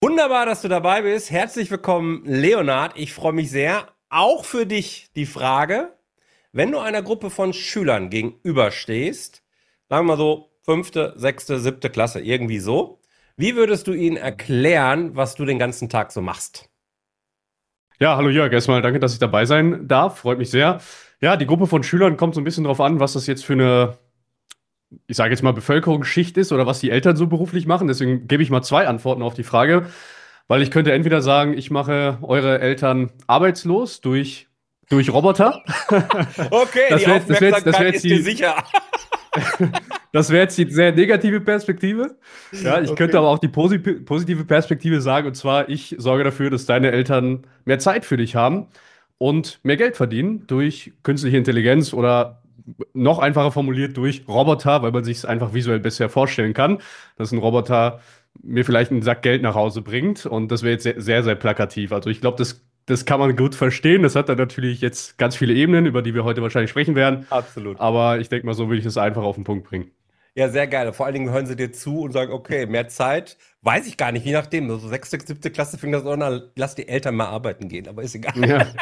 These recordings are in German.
Wunderbar, dass du dabei bist. Herzlich willkommen, Leonhard. Ich freue mich sehr. Auch für dich die Frage, wenn du einer Gruppe von Schülern gegenüberstehst, sagen wir mal so fünfte, sechste, siebte Klasse, irgendwie so, wie würdest du ihnen erklären, was du den ganzen Tag so machst? Ja, hallo Jörg, erstmal danke, dass ich dabei sein darf. Freut mich sehr. Ja, die Gruppe von Schülern kommt so ein bisschen drauf an, was das jetzt für eine, ich sage jetzt mal, Bevölkerungsschicht ist oder was die Eltern so beruflich machen. Deswegen gebe ich mal zwei Antworten auf die Frage, weil ich könnte entweder sagen, ich mache eure Eltern arbeitslos durch Roboter. Okay, die Das wär Aufmerksamkeit jetzt ist dir die, sicher. Das wäre jetzt die sehr negative Perspektive. Ja, ich könnte Okay. aber auch die positive Perspektive sagen, und zwar, ich sorge dafür, dass deine Eltern mehr Zeit für dich haben und mehr Geld verdienen durch künstliche Intelligenz oder noch einfacher formuliert durch Roboter, weil man sich es einfach visuell besser vorstellen kann, dass ein Roboter mir vielleicht einen Sack Geld nach Hause bringt. Und das wäre jetzt sehr plakativ. Also ich glaube, das kann man gut verstehen. Das hat dann natürlich jetzt ganz viele Ebenen, über die wir heute wahrscheinlich sprechen werden. Absolut. Aber ich denke mal, so würde ich es einfach auf den Punkt bringen. Ja, sehr geil. Vor allen Dingen hören sie dir zu und sagen, okay, mehr Zeit. Weiß ich gar nicht, je nachdem. So sechste, siebte Klasse fängt das an, lass die Eltern mal arbeiten gehen, aber ist egal. Ja.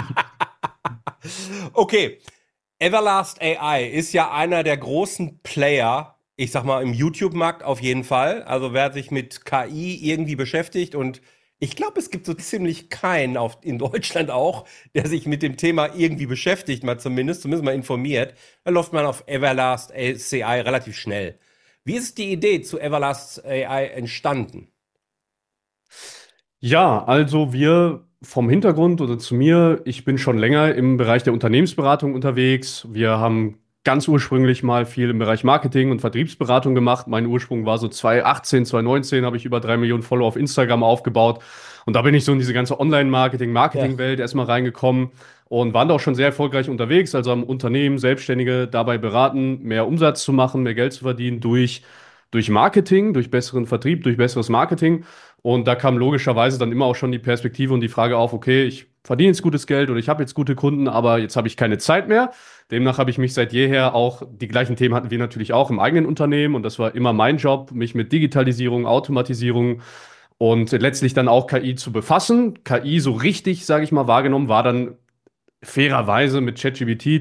Okay, Everlast AI ist ja einer der großen Player, ich sag mal, im YouTube-Markt auf jeden Fall. Also wer sich mit KI irgendwie beschäftigt und ich glaube, es gibt so ziemlich keinen in Deutschland auch, der sich mit dem Thema irgendwie beschäftigt, zumindest mal informiert. Da läuft man auf Everlast AI relativ schnell. Wie ist die Idee zu Everlast AI entstanden? Ja, also wir vom Hintergrund oder zu mir, ich bin schon länger im Bereich der Unternehmensberatung unterwegs. Wir haben ganz ursprünglich mal viel im Bereich Marketing und Vertriebsberatung gemacht. Mein Ursprung war so 2018, 2019 habe ich über 3 Millionen Follower auf Instagram aufgebaut. Und da bin ich so in diese ganze Online-Marketing, Ja. Marketing-Welt erstmal reingekommen und waren da auch schon sehr erfolgreich unterwegs. Also haben Unternehmen, Selbstständige dabei beraten, mehr Umsatz zu machen, mehr Geld zu verdienen durch Marketing, durch besseren Vertrieb, durch besseres Marketing. Und da kam logischerweise dann immer auch schon die Perspektive und die Frage auf, okay, ich verdiene jetzt gutes Geld oder ich habe jetzt gute Kunden, aber jetzt habe ich keine Zeit mehr. Demnach habe ich mich seit jeher auch, die gleichen Themen hatten wir natürlich auch im eigenen Unternehmen und das war immer mein Job, mich mit Digitalisierung, Automatisierung und letztlich dann auch KI zu befassen. KI so richtig, sage ich mal, wahrgenommen war dann fairerweise mit ChatGPT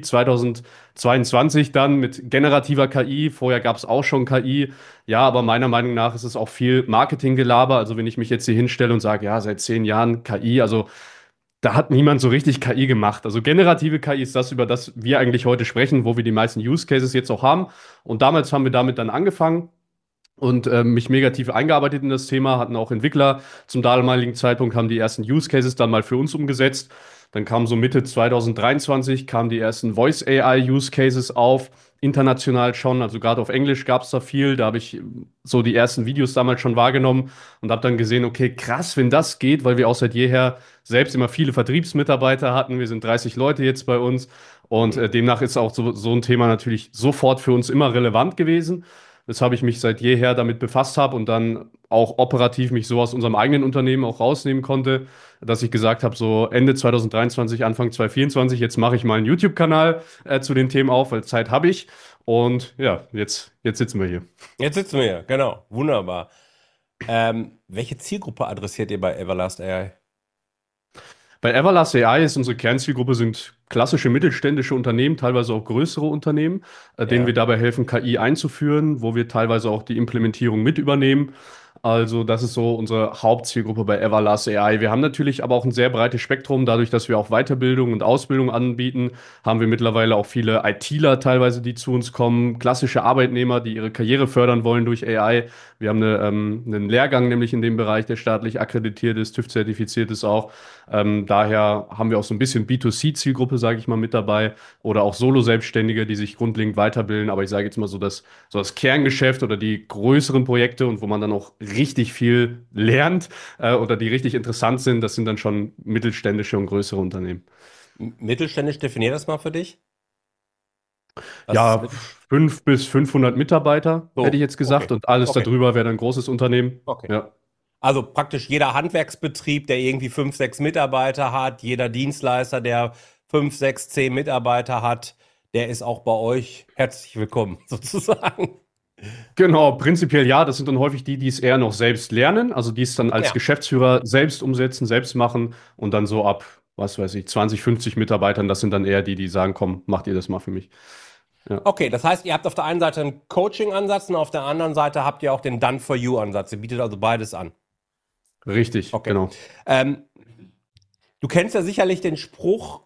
2022 dann mit generativer KI. Vorher gab es auch schon KI. Ja, aber meiner Meinung nach ist es auch viel Marketinggelaber. Also wenn ich mich jetzt hier hinstelle und sage, ja, seit 10 Jahren KI, also da hat niemand so richtig KI gemacht. Also generative KI ist das, über das wir eigentlich heute sprechen, wo wir die meisten Use Cases jetzt auch haben. Und damals haben wir damit dann angefangen und mich mega tief eingearbeitet in das Thema, hatten auch Entwickler zum damaligen Zeitpunkt, haben die ersten Use Cases dann mal für uns umgesetzt. Dann kam so Mitte 2023, kamen die ersten Voice AI Use Cases auf, international schon, also gerade auf Englisch gab es da viel. Da habe ich so die ersten Videos damals schon wahrgenommen und habe dann gesehen, okay, krass, wenn das geht, weil wir auch seit jeher selbst immer viele Vertriebsmitarbeiter hatten. Wir sind 30 Leute jetzt bei uns und Mhm. demnach ist auch so ein Thema natürlich sofort für uns immer relevant gewesen, weshalb ich mich seit jeher damit befasst habe und dann auch operativ mich so aus unserem eigenen Unternehmen auch rausnehmen konnte, dass ich gesagt habe, so Ende 2023, Anfang 2024, jetzt mache ich mal einen YouTube-Kanal zu den Themen auf, weil Zeit habe ich. Und ja, jetzt sitzen wir hier. Jetzt sitzen wir hier, genau. Wunderbar. Welche Zielgruppe adressiert ihr bei Everlast AI? Bei Everlast AI ist unsere Kernzielgruppe sind klassische mittelständische Unternehmen, teilweise auch größere Unternehmen, denen wir Ja. dabei helfen, KI einzuführen, wo wir teilweise auch die Implementierung mit übernehmen. Also das ist so unsere Hauptzielgruppe bei Everlast AI. Wir haben natürlich aber auch ein sehr breites Spektrum. Dadurch, dass wir auch Weiterbildung und Ausbildung anbieten, haben wir mittlerweile auch viele ITler teilweise, die zu uns kommen, klassische Arbeitnehmer, die ihre Karriere fördern wollen durch AI. Wir haben einen Lehrgang nämlich in dem Bereich, der staatlich akkreditiert ist, TÜV-zertifiziert ist auch. Daher haben wir auch so ein bisschen B2C-Zielgruppe, sage ich mal, mit dabei oder auch Solo-Selbstständige, die sich grundlegend weiterbilden. Aber ich sage jetzt mal so das Kerngeschäft oder die größeren Projekte und wo man dann auch richtig viel lernt oder die richtig interessant sind, das sind dann schon mittelständische und größere Unternehmen. Mittelständisch, definier das mal für dich. Was ist Ja, 500 bis 500 Mitarbeiter, hätte ich so? jetzt gesagt. Okay. Und alles Okay. darüber wäre dann ein großes Unternehmen. Okay. Ja. Also praktisch jeder Handwerksbetrieb, der irgendwie 5, 6 Mitarbeiter hat, jeder Dienstleister, der 5, 6, 10 Mitarbeiter hat, der ist auch bei euch herzlich willkommen, sozusagen. Genau, prinzipiell ja. Das sind dann häufig die, die es eher noch selbst lernen, also die es dann als Ja. Geschäftsführer selbst umsetzen, selbst machen und dann so ab, was weiß ich, 20, 50 Mitarbeitern, das sind dann eher die, die sagen, komm, macht ihr das mal für mich. Ja, Okay, das heißt, ihr habt auf der einen Seite einen Coaching-Ansatz und auf der anderen Seite habt ihr auch den Done-for-You-Ansatz. Ihr bietet also beides an. richtig, Okay. genau. Ähm, Du kennst ja sicherlich den Spruch,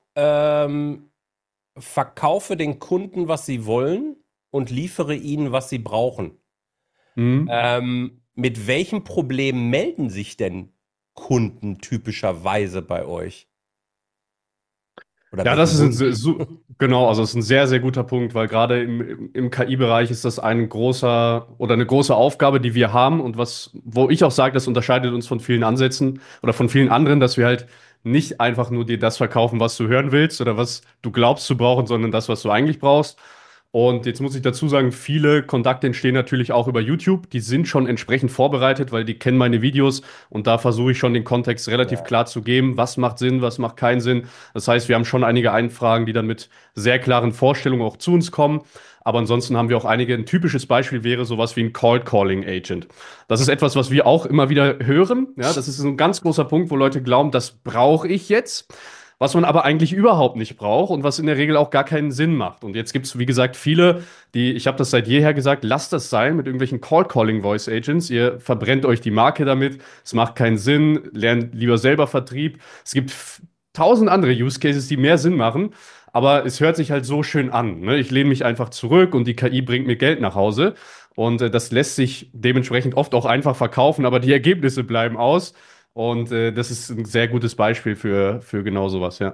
verkaufe den Kunden, was sie wollen und liefere ihnen, was sie brauchen. Mhm. Mit welchem Problem melden sich denn Kunden typischerweise bei euch? Oder Ja, das welchen ist ein Wunsch? genau, also das ist ein sehr, sehr guter Punkt, weil gerade im KI-Bereich ist das ein großer oder eine große Aufgabe, die wir haben und wo ich auch sage, das unterscheidet uns von vielen Ansätzen oder von vielen anderen, dass wir halt nicht einfach nur dir das verkaufen, was du hören willst oder was du glaubst zu brauchen, sondern das, was du eigentlich brauchst. Und jetzt muss ich dazu sagen, viele Kontakte entstehen natürlich auch über YouTube. Die sind schon entsprechend vorbereitet, weil die kennen meine Videos und da versuche ich schon den Kontext relativ Ja. klar zu geben, was macht Sinn, was macht keinen Sinn. Das heißt, wir haben schon einige Einfragen, die dann mit sehr klaren Vorstellungen auch zu uns kommen. Aber ansonsten haben wir auch einige. Ein typisches Beispiel wäre sowas wie ein Cold Calling Agent. Das ist etwas, was wir auch immer wieder hören. Ja, das ist so ein ganz großer Punkt, wo Leute glauben, das brauche ich jetzt. Was man aber eigentlich überhaupt nicht braucht und was in der Regel auch gar keinen Sinn macht. Und jetzt gibt es, wie gesagt, viele, ich habe das seit jeher gesagt, lasst das sein mit irgendwelchen Cold-Calling-Voice Agents. Ihr verbrennt euch die Marke damit. Es macht keinen Sinn. Lernt lieber selber Vertrieb. Es gibt tausend andere Use Cases, die mehr Sinn machen. Aber es hört sich halt so schön an. Ne? Ich lehne mich einfach zurück und die KI bringt mir Geld nach Hause. Und das lässt sich dementsprechend oft auch einfach verkaufen, aber die Ergebnisse bleiben aus. Und das ist ein sehr gutes Beispiel für genau sowas, ja.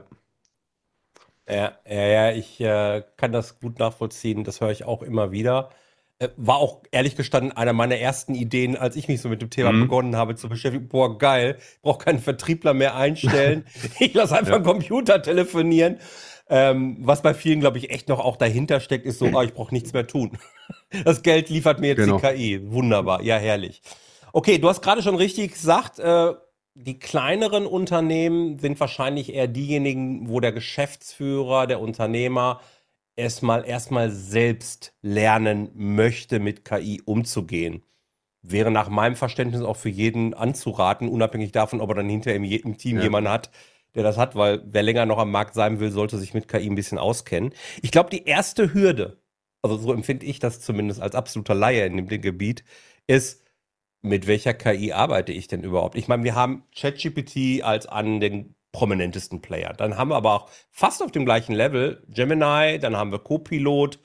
Ja, ich kann das gut nachvollziehen. Das höre ich auch immer wieder. War auch ehrlich gestanden einer meiner ersten Ideen, als ich mich so mit dem Thema Mhm. begonnen habe zu beschäftigen. Boah, geil, ich brauche keinen Vertriebler mehr einstellen. Ich lasse einfach Ja, einen Computer telefonieren. Was bei vielen, glaube ich, echt noch auch dahinter steckt, ist so, ich brauche nichts mehr tun. Das Geld liefert mir jetzt die genau. KI. Wunderbar, ja, herrlich. Okay, du hast gerade schon richtig gesagt, die kleineren Unternehmen sind wahrscheinlich eher diejenigen, wo der Geschäftsführer, der Unternehmer erstmal selbst lernen möchte, mit KI umzugehen. Wäre nach meinem Verständnis auch für jeden anzuraten, unabhängig davon, ob er dann hinter im Team Ja. jemanden hat, der das hat, weil wer länger noch am Markt sein will, sollte sich mit KI ein bisschen auskennen. Ich glaube, die erste Hürde, also so empfinde ich das zumindest als absoluter Laie in dem Gebiet, ist, mit welcher KI arbeite ich denn überhaupt? Ich meine, wir haben ChatGPT als an den prominentesten Player. Dann haben wir aber auch fast auf dem gleichen Level Gemini, dann haben wir Copilot.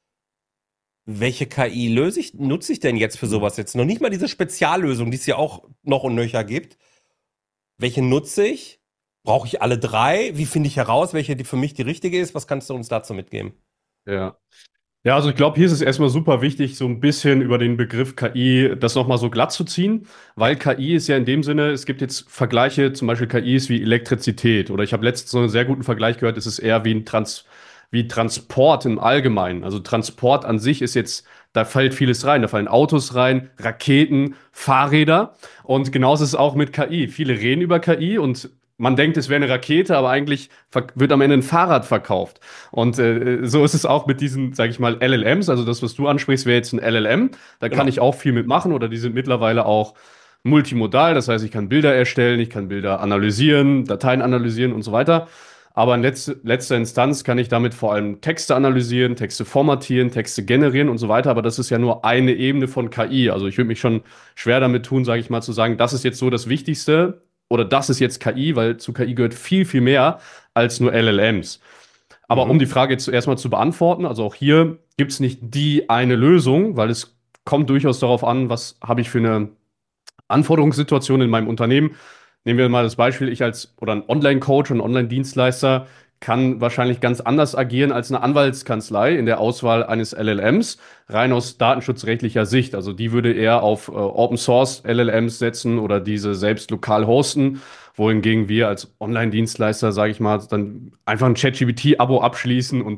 Welche KI nutze ich denn jetzt für Mhm. sowas jetzt? Noch nicht mal diese Speziallösung, die es ja auch noch und nöcher gibt. Welche nutze ich? Brauche ich alle drei? Wie finde ich heraus, welche die für mich die richtige ist? Was kannst du uns dazu mitgeben? Ja. Ja, also ich glaube, hier ist es erstmal super wichtig, so ein bisschen über den Begriff KI das nochmal so glatt zu ziehen, Ja, weil KI ist ja in dem Sinne, es gibt jetzt Vergleiche, zum Beispiel KIs wie Elektrizität oder ich habe letztens so einen sehr guten Vergleich gehört, es ist eher wie Transport im Allgemeinen. Also Transport an sich ist jetzt, da fällt vieles rein, da fallen Autos rein, Raketen, Fahrräder und genauso ist es auch mit KI. Viele reden über KI und man denkt, es wäre eine Rakete, aber eigentlich wird am Ende ein Fahrrad verkauft. Und so ist es auch mit diesen, sage ich mal, LLMs. Also das, was du ansprichst, wäre jetzt ein LLM. Da kann genau. ich auch viel mitmachen oder die sind mittlerweile auch multimodal. Das heißt, ich kann Bilder erstellen, ich kann Bilder analysieren, Dateien analysieren und so weiter. Aber in letzter Instanz kann ich damit vor allem Texte analysieren, Texte formatieren, Texte generieren und so weiter. Aber das ist ja nur eine Ebene von KI. Also ich würde mich schon schwer damit tun, sage ich mal, zu sagen, das ist jetzt so das Wichtigste oder das ist jetzt KI, weil zu KI gehört viel, viel mehr als nur LLMs. Aber um Mhm. die Frage jetzt erstmal zu beantworten, also auch hier gibt es nicht die eine Lösung, weil es kommt durchaus darauf an, was habe ich für eine Anforderungssituation in meinem Unternehmen. Nehmen wir mal das Beispiel, ich als oder ein Online-Coach und Online-Dienstleister kann wahrscheinlich ganz anders agieren als eine Anwaltskanzlei in der Auswahl eines LLMs, rein aus datenschutzrechtlicher Sicht. Also die würde eher auf Open Source LLMs setzen oder diese selbst lokal hosten, wohingegen wir als Online-Dienstleister, sage ich mal, dann einfach ein ChatGPT-Abo abschließen und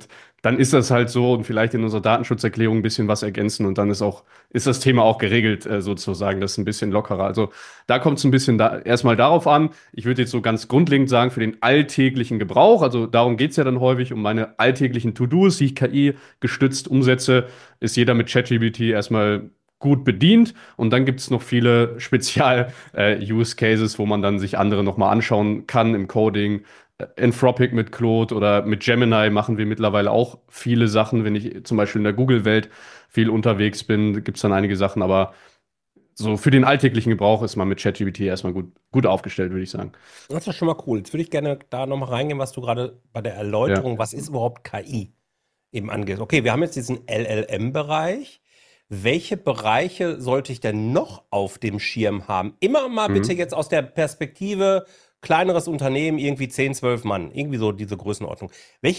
dann ist das halt so und vielleicht in unserer Datenschutzerklärung ein bisschen was ergänzen und dann ist das Thema auch geregelt, sozusagen. Das ist ein bisschen lockerer. Also da kommt es ein bisschen erstmal darauf an. Ich würde jetzt so ganz grundlegend sagen, für den alltäglichen Gebrauch, also darum geht es ja dann häufig, um meine alltäglichen To-Dos, die ich KI gestützt umsetze, ist jeder mit ChatGPT erstmal gut bedient. Und dann gibt es noch viele Spezial-Use-Cases, wo man dann sich andere nochmal anschauen kann im Coding. Anthropic mit Claude oder mit Gemini machen wir mittlerweile auch viele Sachen. Wenn ich zum Beispiel in der Google-Welt viel unterwegs bin, gibt es dann einige Sachen. Aber so für den alltäglichen Gebrauch ist man mit ChatGPT erstmal gut aufgestellt, würde ich sagen. Das ist schon mal cool. Jetzt würde ich gerne da nochmal reingehen, was du gerade bei der Ja. Erläuterung, was ist überhaupt KI, eben angehst. Okay, wir haben jetzt diesen LLM-Bereich. Welche Bereiche sollte ich denn noch auf dem Schirm haben? Immer mal bitte Mhm. jetzt aus der Perspektive kleineres Unternehmen, irgendwie 10, 12 Mann, irgendwie so diese Größenordnung.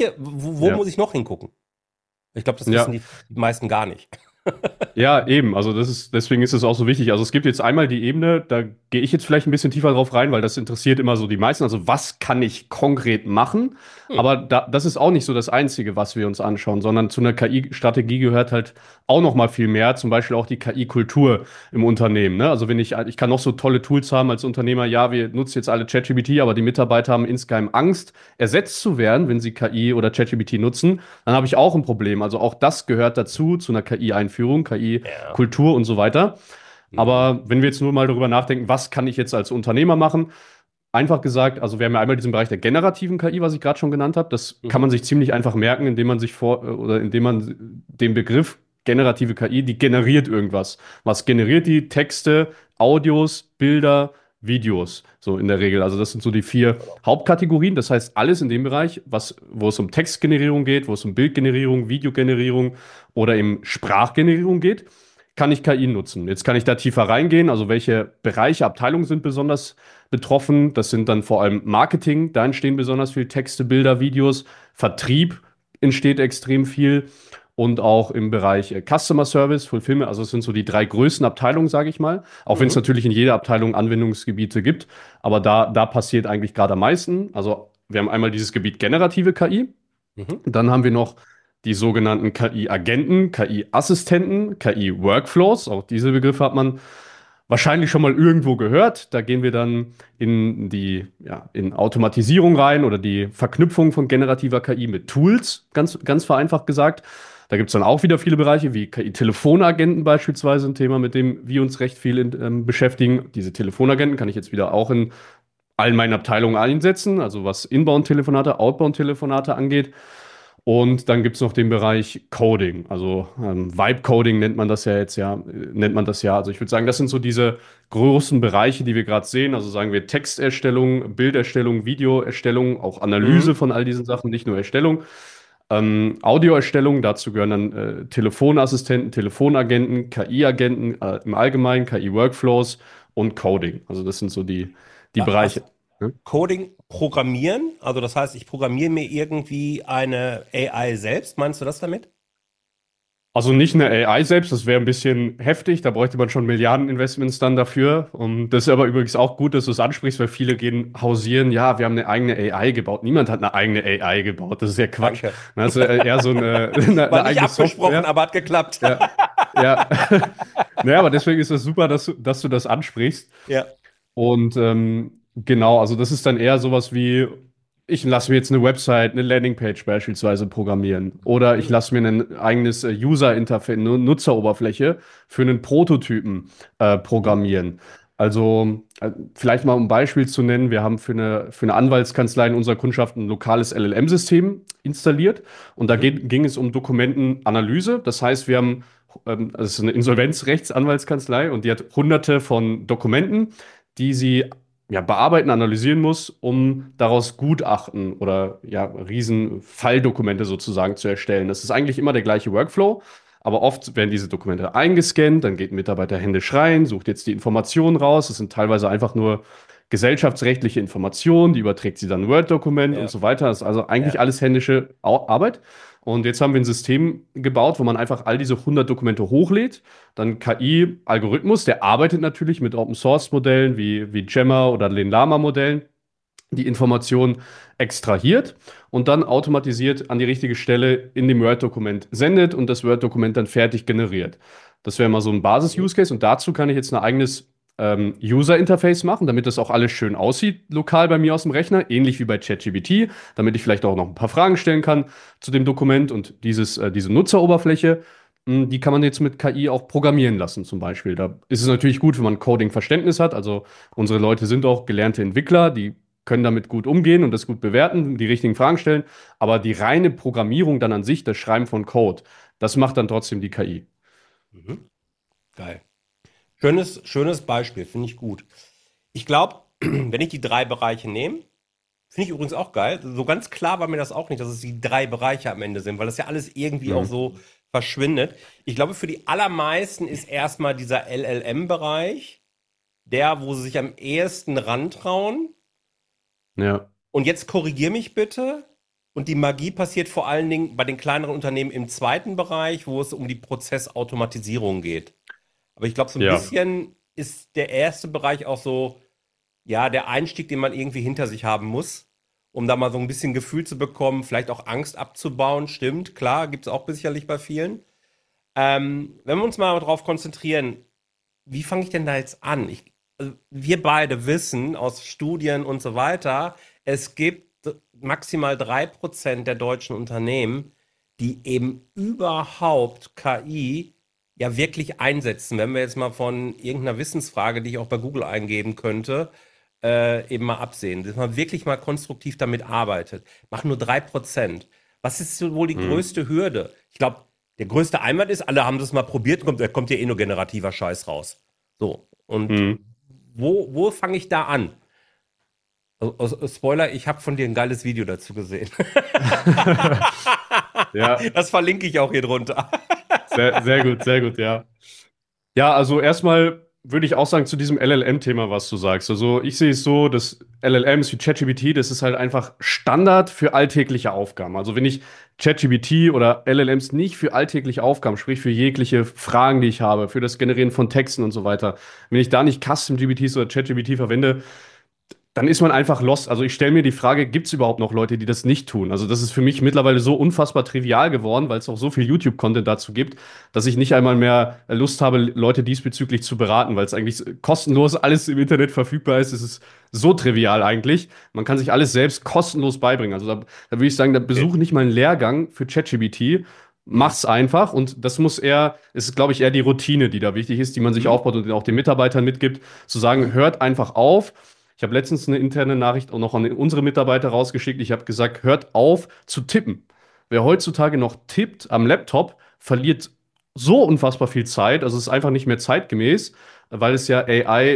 Wo Ja. muss ich noch hingucken? Ich glaube, das wissen Ja. die meisten gar nicht. Ja, eben. Also deswegen ist es auch so wichtig. Also es gibt jetzt einmal die Ebene, da gehe ich jetzt vielleicht ein bisschen tiefer drauf rein, weil das interessiert immer so die meisten. Also was kann ich konkret machen? Hm. Aber das ist auch nicht so das Einzige, was wir uns anschauen, sondern zu einer KI-Strategie gehört halt auch noch mal viel mehr. Zum Beispiel auch die KI-Kultur im Unternehmen. Ne? Also wenn ich kann noch so tolle Tools haben als Unternehmer. Ja, wir nutzen jetzt alle ChatGPT, aber die Mitarbeiter haben insgeheim Angst, ersetzt zu werden, wenn sie KI oder ChatGPT nutzen. Dann habe ich auch ein Problem. Also auch das gehört dazu, zu einer KI-Einführung, Ja. KI-Kultur und so weiter. Mhm. Aber wenn wir jetzt nur mal darüber nachdenken, was kann ich jetzt als Unternehmer machen? Einfach gesagt, also wir haben ja einmal diesen Bereich der generativen KI, was ich gerade schon genannt habe. Das kann Mhm. man sich ziemlich einfach merken, indem man sich oder indem man den Begriff generative KI, die generiert irgendwas. Was generiert die? Texte, Audios, Bilder, Videos, so in der Regel. Also das sind so die vier Genau. Hauptkategorien. Das heißt, alles in dem Bereich, wo es um Textgenerierung geht, wo es um Bildgenerierung, Videogenerierung oder eben Sprachgenerierung geht, kann ich KI nutzen. Jetzt kann ich da tiefer reingehen. Also welche Bereiche, Abteilungen sind besonders betroffen? Das sind dann vor allem Marketing. Da entstehen besonders viel Texte, Bilder, Videos. Vertrieb entsteht extrem viel. Und auch im Bereich Customer Service, Fulfillment, also es sind so die drei größten Abteilungen, sage ich mal. Auch wenn es Mhm. natürlich in jeder Abteilung Anwendungsgebiete gibt. Aber da passiert eigentlich gerade am meisten. Also wir haben einmal dieses Gebiet generative KI. Mhm. Dann haben wir noch die sogenannten KI-Agenten, KI-Assistenten, KI-Workflows. Auch diese Begriffe hat man wahrscheinlich schon mal irgendwo gehört. Da gehen wir dann in Automatisierung rein oder die Verknüpfung von generativer KI mit Tools, ganz vereinfacht gesagt. Da gibt es dann auch wieder viele Bereiche, wie KI-Telefonagenten beispielsweise, ein Thema, mit dem wir uns recht viel beschäftigen. Diese Telefonagenten kann ich jetzt wieder auch in allen meinen Abteilungen einsetzen, also was Inbound-Telefonate, Outbound-Telefonate angeht. Und dann gibt es noch den Bereich Coding, also Vibe-Coding nennt man das ja. Also ich würde sagen, das sind so diese großen Bereiche, die wir gerade sehen. Also sagen wir Texterstellung, Bilderstellung, Videoerstellung, auch Analyse Mhm. von all diesen Sachen, nicht nur Erstellung. Audioerstellung, dazu gehören dann Telefonassistenten, Telefonagenten, KI-Agenten im Allgemeinen, KI-Workflows und Coding. Also das sind so die Bereiche. Was Ne? Coding programmieren? Also das heißt, ich programmiere mir irgendwie eine AI selbst. Meinst du das damit? Also nicht eine AI selbst, das wäre ein bisschen heftig, da bräuchte man schon Milliardeninvestments dann dafür. Und das ist aber übrigens auch gut, dass du es ansprichst, weil viele gehen hausieren, ja, wir haben eine eigene AI gebaut. Niemand hat eine eigene AI gebaut, das ist ja Quatsch. Danke. Das ist eher so War eine nicht eigene abgesprochen, Software. aber hat geklappt. Ja, ja. Naja, aber deswegen ist es super, dass du das ansprichst. Ja. Und genau, also das ist dann eher sowas wie, ich lasse mir jetzt eine Website, eine Landingpage beispielsweise programmieren. Oder ich Mhm. lasse mir ein eigenes User-Interface, eine Nutzeroberfläche für einen Prototypen Mhm. programmieren. Also vielleicht mal um ein Beispiel zu nennen, wir haben für eine Anwaltskanzlei in unserer Kundschaft ein lokales LLM-System installiert. Und da Mhm. ging es um Dokumentenanalyse. Das heißt, wir haben, das ist eine Insolvenzrechtsanwaltskanzlei und die hat hunderte von Dokumenten, die sie ja, bearbeiten, analysieren muss, um daraus Gutachten oder ja, riesen Falldokumente sozusagen zu erstellen. Das ist eigentlich immer der gleiche Workflow, aber oft werden diese Dokumente eingescannt, dann geht ein Mitarbeiter händisch rein, sucht jetzt die Informationen raus. Das sind teilweise einfach nur gesellschaftsrechtliche Informationen, die überträgt sie dann in ein Word-Dokument und Ja. so weiter. Das ist also eigentlich Ja. alles händische Arbeit. Und jetzt haben wir ein System gebaut, wo man einfach all diese 100 Dokumente hochlädt, dann KI-Algorithmus, der arbeitet natürlich mit Open-Source-Modellen wie Gemma oder den Llama-Modellen die Information extrahiert und dann automatisiert an die richtige Stelle in dem Word-Dokument sendet und das Word-Dokument dann fertig generiert. Das wäre mal so ein Mhm. Basis-Use-Case und dazu kann ich jetzt ein eigenes User-Interface machen, damit das auch alles schön aussieht, lokal bei mir aus dem Rechner, ähnlich wie bei ChatGPT, damit ich vielleicht auch noch ein paar Fragen stellen kann zu dem Dokument und diese Nutzeroberfläche. Die kann man jetzt mit KI auch programmieren lassen, zum Beispiel. Da ist es natürlich gut, wenn man Coding-Verständnis hat. Also unsere Leute sind auch gelernte Entwickler, die können damit gut umgehen und das gut bewerten, die richtigen Fragen stellen. Aber die reine Programmierung dann an sich, das Schreiben von Code, das macht dann trotzdem die KI. Mhm. Geil. Schönes Beispiel, finde ich gut. Ich glaube, wenn ich die drei Bereiche nehme, finde ich übrigens auch geil. So ganz klar war mir das auch nicht, dass es die drei Bereiche am Ende sind, weil das ja alles irgendwie auch Mhm. so verschwindet. Ich glaube, für die allermeisten ist erstmal dieser LLM-Bereich der, wo sie sich am ehesten rantrauen. Ja, Und jetzt korrigier mich bitte. Und die Magie passiert vor allen Dingen bei den kleineren Unternehmen im zweiten Bereich, wo es um die Prozessautomatisierung geht. Aber ich glaube, so ein ja. bisschen ist der erste Bereich auch so, ja, der Einstieg, den man irgendwie hinter sich haben muss, um da mal so ein bisschen Gefühl zu bekommen, vielleicht auch Angst abzubauen. Stimmt, klar, gibt es auch sicherlich bei vielen. Wenn wir uns mal darauf konzentrieren, wie fange ich denn da jetzt an? Also wir beide wissen aus Studien und so weiter, es gibt maximal 3% der deutschen Unternehmen, die eben überhaupt KI ja wirklich einsetzen. Wenn wir jetzt mal von irgendeiner Wissensfrage, die ich auch bei Google eingeben könnte, eben mal absehen, dass man wirklich mal konstruktiv damit arbeitet. Machen nur 3%. Was ist so wohl die Mhm. größte Hürde? Ich glaube, der größte Einwand ist, alle haben das mal probiert, kommt ja eh nur generativer Scheiß raus. So, und Mhm. wo fange ich da an? Spoiler, ich habe von dir ein geiles Video dazu gesehen. Ja, Das verlinke ich auch hier drunter. sehr gut, sehr gut, ja. Ja, also erstmal würde ich auch sagen zu diesem LLM-Thema, was du sagst. Also ich sehe es so, dass LLMs wie ChatGPT, das ist halt einfach Standard für alltägliche Aufgaben. Also wenn ich ChatGPT oder LLMs nicht für alltägliche Aufgaben, sprich für jegliche Fragen, die ich habe, für das Generieren von Texten und so weiter, wenn ich da nicht Custom GPTs oder ChatGPT verwende, dann ist man einfach lost. Also ich stelle mir die Frage, gibt es überhaupt noch Leute, die das nicht tun? Also das ist für mich mittlerweile so unfassbar trivial geworden, weil es auch so viel YouTube-Content dazu gibt, dass ich nicht einmal mehr Lust habe, Leute diesbezüglich zu beraten, weil es eigentlich kostenlos alles im Internet verfügbar ist. Es ist so trivial eigentlich. Man kann sich alles selbst kostenlos beibringen. Also da würde ich sagen, da Okay. besuche nicht mal einen Lehrgang für ChatGPT. Mhm. Mach's einfach und das muss eher, es ist, glaube ich, eher die Routine, die da wichtig ist, die man sich Mhm. aufbaut und auch den Mitarbeitern mitgibt, zu sagen, Mhm. hört einfach auf. Ich habe letztens eine interne Nachricht auch noch an unsere Mitarbeiter rausgeschickt. Ich habe gesagt, hört auf zu tippen. Wer heutzutage noch tippt am Laptop, verliert so unfassbar viel Zeit. Also es ist einfach nicht mehr zeitgemäß, weil es ja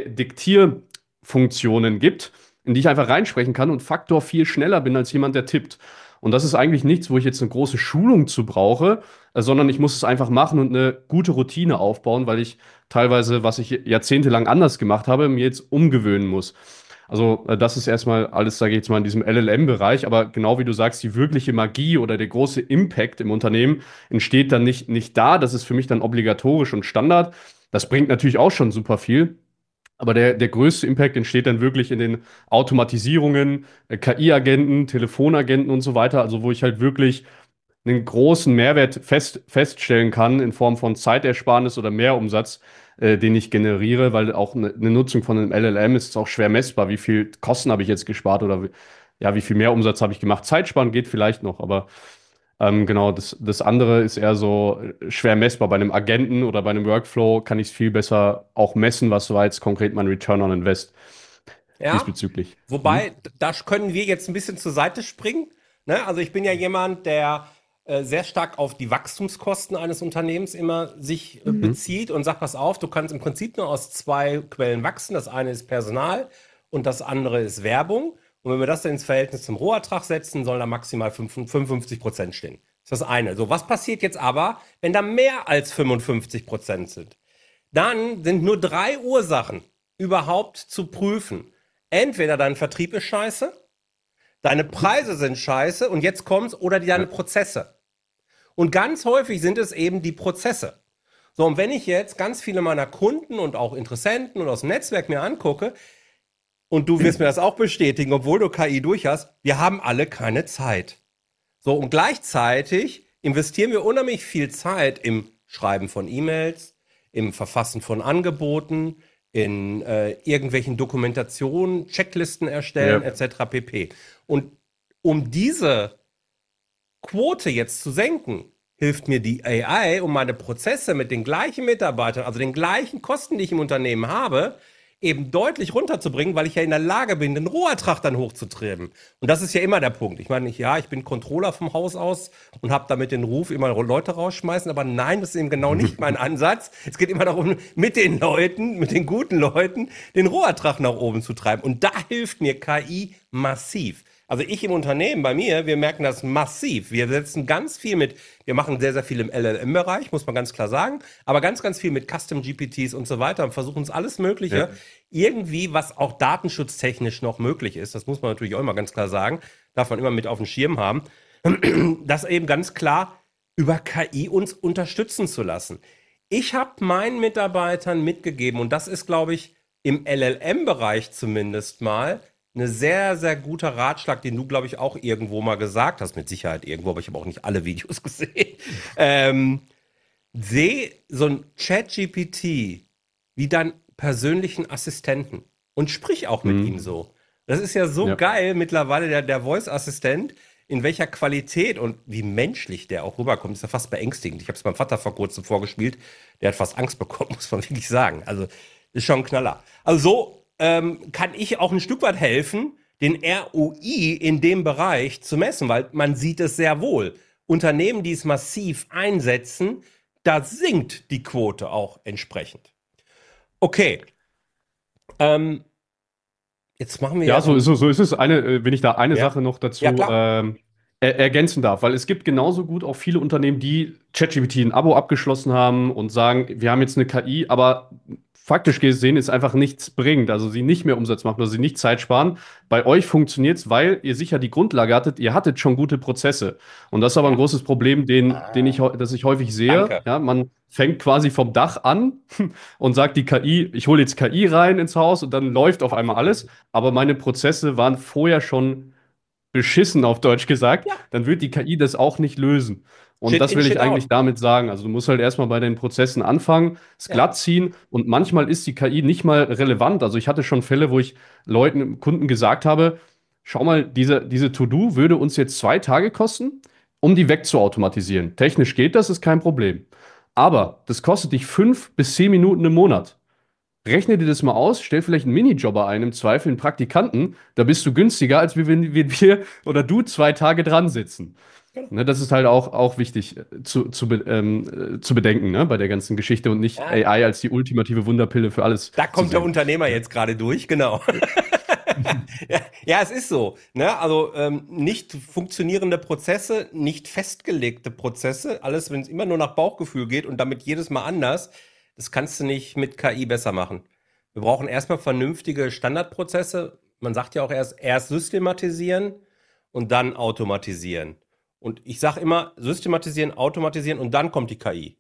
AI-Diktierfunktionen gibt, in die ich einfach reinsprechen kann und Faktor viel schneller bin als jemand, der tippt. Und das ist eigentlich nichts, wo ich jetzt eine große Schulung zu brauche, sondern ich muss es einfach machen und eine gute Routine aufbauen, weil ich teilweise, was ich jahrzehntelang anders gemacht habe, mir jetzt umgewöhnen muss. Also, das ist erstmal alles, sage ich jetzt mal, in diesem LLM-Bereich. Aber genau wie du sagst, die wirkliche Magie oder der große Impact im Unternehmen entsteht dann nicht da. Das ist für mich dann obligatorisch und Standard. Das bringt natürlich auch schon super viel. Aber der größte Impact entsteht dann wirklich in den Automatisierungen, KI-Agenten, Telefonagenten und so weiter. Also, wo ich halt wirklich einen großen Mehrwert feststellen kann in Form von Zeitersparnis oder Mehrumsatz, den ich generiere, weil auch eine Nutzung von einem LLM ist auch schwer messbar. Wie viel Kosten habe ich jetzt gespart oder ja, wie viel Mehrumsatz habe ich gemacht? Zeitsparen geht vielleicht noch, aber genau, das andere ist eher so schwer messbar. Bei einem Agenten oder bei einem Workflow kann ich es viel besser auch messen, was war jetzt konkret mein Return on Invest Ja, diesbezüglich. Mhm. wobei, da können wir jetzt ein bisschen zur Seite springen. Ne? Also ich bin ja jemand, der sehr stark auf die Wachstumskosten eines Unternehmens immer sich Mhm. bezieht und sagt, pass auf, du kannst im Prinzip nur aus zwei Quellen wachsen. Das eine ist Personal und das andere ist Werbung. Und wenn wir das dann ins Verhältnis zum Rohertrag setzen, sollen da maximal 55% stehen. Das ist das eine. So, was passiert jetzt aber, wenn da mehr als 55% sind? Dann sind nur drei Ursachen überhaupt zu prüfen. Entweder dein Vertrieb ist scheiße, deine Preise sind scheiße und jetzt kommt's, oder deine Ja. Prozesse. Und ganz häufig sind es eben die Prozesse. So, und wenn ich jetzt ganz viele meiner Kunden und auch Interessenten und aus dem Netzwerk mir angucke, und du wirst mir das auch bestätigen, obwohl du KI durch hast, wir haben alle keine Zeit. So, und gleichzeitig investieren wir unheimlich viel Zeit im Schreiben von E-Mails, im Verfassen von Angeboten, in irgendwelchen Dokumentationen, Checklisten erstellen, Ja. etc. pp. Und um diese Quote jetzt zu senken, hilft mir die AI, um meine Prozesse mit den gleichen Mitarbeitern, also den gleichen Kosten, die ich im Unternehmen habe, eben deutlich runterzubringen, weil ich ja in der Lage bin, den Rohertrag dann hochzutreiben. Und das ist ja immer der Punkt. Ich meine, ich bin Controller vom Haus aus und habe damit den Ruf, immer Leute rausschmeißen, aber nein, das ist eben genau nicht mein Ansatz. Es geht immer darum, mit den Leuten, mit den guten Leuten, den Rohertrag nach oben zu treiben. Und da hilft mir KI massiv. Also ich im Unternehmen, bei mir, wir merken das massiv. Wir setzen ganz viel wir machen sehr, sehr viel im LLM-Bereich, muss man ganz klar sagen, aber ganz, ganz viel mit Custom GPTs und so weiter und versuchen uns alles Mögliche, Ja. irgendwie, was auch datenschutztechnisch noch möglich ist, das muss man natürlich auch immer ganz klar sagen, darf man immer mit auf dem Schirm haben, das eben ganz klar über KI uns unterstützen zu lassen. Ich habe meinen Mitarbeitern mitgegeben, und das ist, glaube ich, im LLM-Bereich zumindest mal, eine sehr, sehr guter Ratschlag, den du, glaube ich, auch irgendwo mal gesagt hast, mit Sicherheit irgendwo, aber ich habe auch nicht alle Videos gesehen. Ähm, Seh so ein Chat-GPT wie deinen persönlichen Assistenten und sprich auch mit ihm Mhm. so. Das ist ja so Ja. geil mittlerweile, der Voice-Assistent, in welcher Qualität und wie menschlich der auch rüberkommt, ist ja fast beängstigend. Ich habe es meinem Vater vor kurzem vorgespielt, der hat fast Angst bekommen, muss man wirklich sagen. Also ist schon ein Knaller. Also so kann ich auch ein Stück weit helfen, den ROI in dem Bereich zu messen, weil man sieht es sehr wohl. Unternehmen, die es massiv einsetzen, da sinkt die Quote auch entsprechend. Okay, ähm, jetzt machen wir Ja, ja so ein. so ist es. Wenn ich da eine Ja, Sache noch ja dazu klar. ergänzen darf, weil es gibt genauso gut auch viele Unternehmen, die ChatGPT ein Abo abgeschlossen haben und sagen, wir haben jetzt eine KI, aber faktisch gesehen ist einfach nichts bringend, also sie nicht mehr Umsatz machen oder sie nicht Zeit sparen. Bei euch funktioniert es, weil ihr sicher die Grundlage hattet, ihr hattet schon gute Prozesse. Und das ist aber ein Ja. großes Problem, Ah, das ich häufig sehe. danke. Ja, man fängt quasi vom Dach an und sagt die KI, ich hole jetzt KI rein ins Haus und dann läuft auf einmal alles, aber meine Prozesse waren vorher schon beschissen, auf Deutsch gesagt, Ja, dann wird die KI das auch nicht lösen. Und Shit das in, will Shit ich eigentlich out. damit sagen. Also du musst halt erstmal bei den Prozessen anfangen, es Ja. glatt ziehen und manchmal ist die KI nicht mal relevant. Also ich hatte schon Fälle, wo ich Leuten, Kunden gesagt habe, schau mal, diese To-Do würde uns jetzt 2 Tage kosten, um die wegzuautomatisieren. Technisch geht das, ist kein Problem. Aber das kostet dich 5 bis 10 Minuten im Monat. Rechne dir das mal aus, stell vielleicht einen Minijobber ein, im Zweifel einen Praktikanten, da bist du günstiger, als wenn wir oder du 2 Tage dran sitzen. Genau. Ne, das ist halt auch wichtig zu bedenken, ne, bei der ganzen Geschichte und nicht Ja, AI als die ultimative Wunderpille für alles da zu kommt der sehen. Unternehmer Ja. jetzt gerade durch, genau. Ja, ja, es ist so. Ne? Also nicht funktionierende Prozesse, nicht festgelegte Prozesse, alles, wenn es immer nur nach Bauchgefühl geht und damit jedes Mal anders, das kannst du nicht mit KI besser machen. Wir brauchen erstmal vernünftige Standardprozesse. Man sagt ja auch erst systematisieren und dann automatisieren. Und ich sage immer, systematisieren, automatisieren und dann kommt die KI.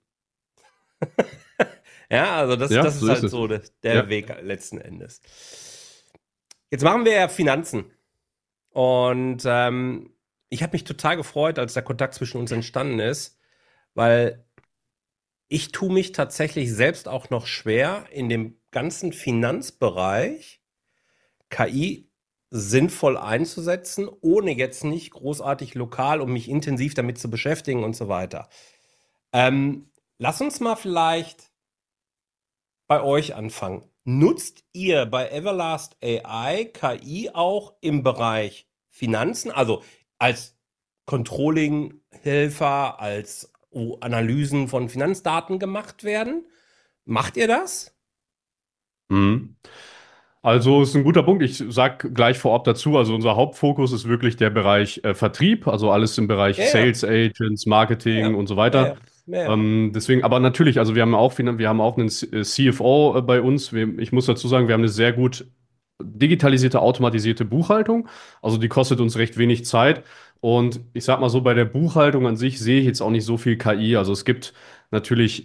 Ja, also Ja, das ist so ist halt es. so der Ja. Weg letzten Endes. Jetzt machen wir ja Finanzen. Und ich habe mich total gefreut, als der Kontakt zwischen uns entstanden ist, weil ich tue mich tatsächlich selbst auch noch schwer, in dem ganzen Finanzbereich KI sinnvoll einzusetzen, ohne jetzt nicht großartig lokal, um mich intensiv damit zu beschäftigen und so weiter. Lass uns mal vielleicht bei euch anfangen. Nutzt ihr bei Everlast AI KI auch im Bereich Finanzen, also als Controlling-Helfer, als wo Analysen von Finanzdaten gemacht werden? Macht ihr das? Mhm. Also ist ein guter Punkt. Ich sag gleich vorab dazu, also unser Hauptfokus ist wirklich der Bereich Vertrieb, also alles im Bereich Ja, ja, Sales Agents, ja, Marketing ja, und so ja, weiter. ja, ja, ja. Deswegen, aber natürlich, also wir haben auch einen CFO bei uns. Ich muss dazu sagen, wir haben eine sehr gut digitalisierte, automatisierte Buchhaltung. Also die kostet uns recht wenig Zeit. Und ich sag mal so, bei der Buchhaltung an sich sehe ich jetzt auch nicht so viel KI. Also es gibt natürlich